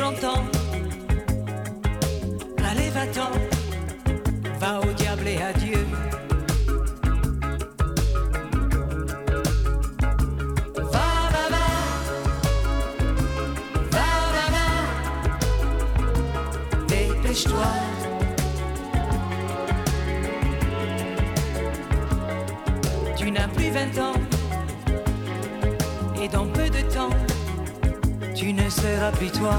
temps. Allez, va-t'en, va au diable et adieu. Va, va, va, va, va, va, dépêche-toi. Tu n'as plus 20 ans, et dans peu de temps, tu ne seras plus toi.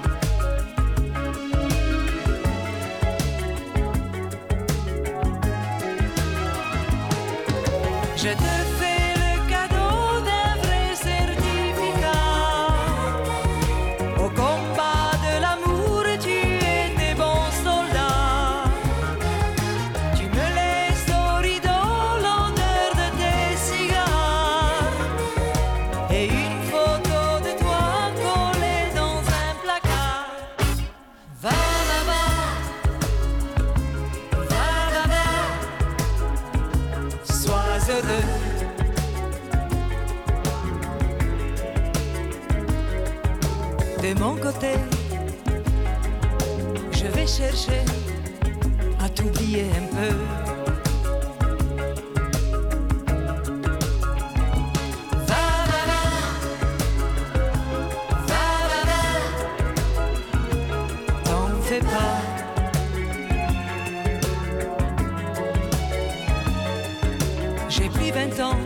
Je te fais le cadeau d'un vrai certificat. Au combat de l'amour, tu étais bon soldat. Tu me laisses au rideau l'odeur de tes cigares et une photo de toi collée dans un placard. Va, va, va, va, va, va, sois heureux. De mon côté, je vais chercher à t'oublier un peu. Va, va, va, va, va, va, t'en fais pas. J'ai plus 20 ans,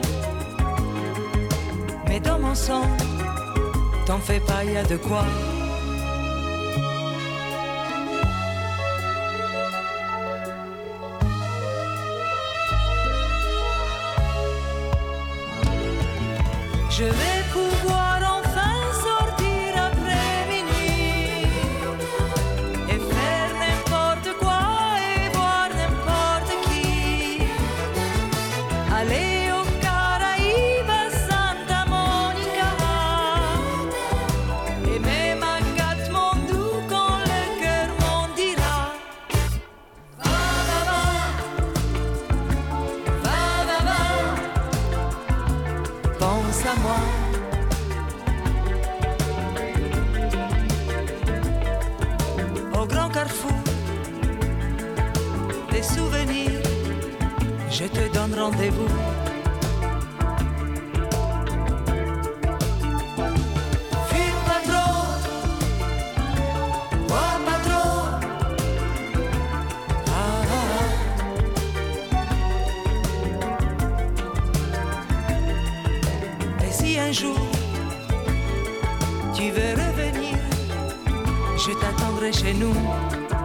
mais dans mon sang, t'en fais pas, y a de quoi. Je vais pouvoir enfin sortir après minuit et faire n'importe quoi et voir n'importe qui. Aller aux Caraïbes, à Santa Monica, et même à Katmandou quand le cœur m'en dira. Va, va, va, va, va, va, pense à moi. Au grand carrefour des souvenirs, je te donne rendez-vous. Fume pas trop, bois pas trop. Ah, ah, ah. Et si un jour tu veux revenir, je t'attendrai chez nous.